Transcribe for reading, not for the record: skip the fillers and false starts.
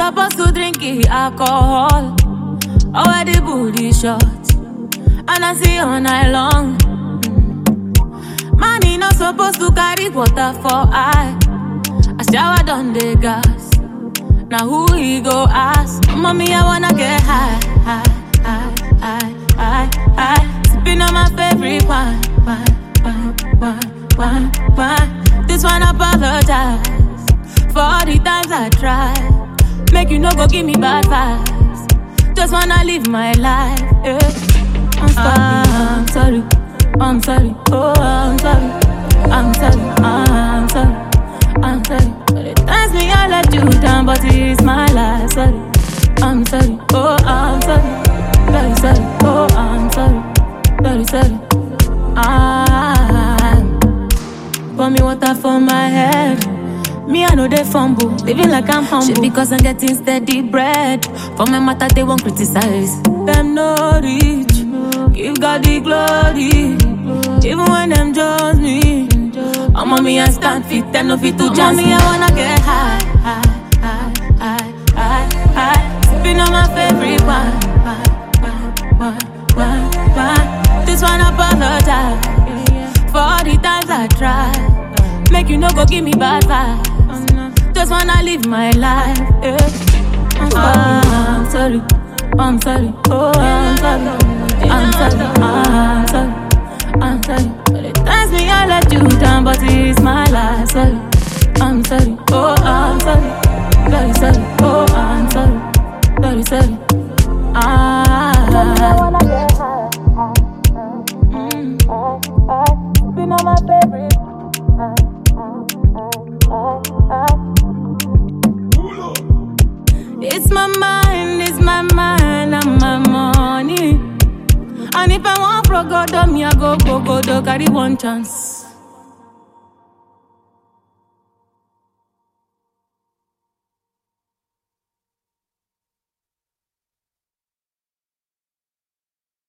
supposed to drink alcohol. Or the booty shot. And I see all night long. Man, he not supposed to carry water for I shower down the gas. Now who he go ask? Mommy, I wanna get high. Sipping on my favorite wine. This one apologize for all the times I try. Make you no go give me bad vibes. Just wanna live my life, yeah. I'm sorry, I'm sorry, oh I'm sorry, I'm sorry, I'm sorry, I'm sorry. But it times me I let you down, but it's my life. Sorry, I'm sorry, oh I'm sorry, very sorry, oh I'm sorry, very sorry. Pour me water for my head. Me, I know they fumble, living like I'm humble. Shit, because I'm getting steady bread. For my matter, they won't criticize. Them no reach, give God the glory. Even when them judge me, I'm on me, I stand fit, them no fit to judge me. I wanna get high. Sipping on my favorite wine. This one apologize for all the times I try. Make you no go give me bad vibes. Just wanna live my life, yeah. I'm sorry, I'm sorry, oh I'm sorry, I'm sorry, I'm sorry, I'm sorry. But it times me I let you down, but it's my life. Sorry, I'm sorry, oh I'm sorry, very sorry, oh I'm sorry, very sorry. Been on my favorite. It's my mind, and my money. And if I want pro go do, me I go, carry one chance.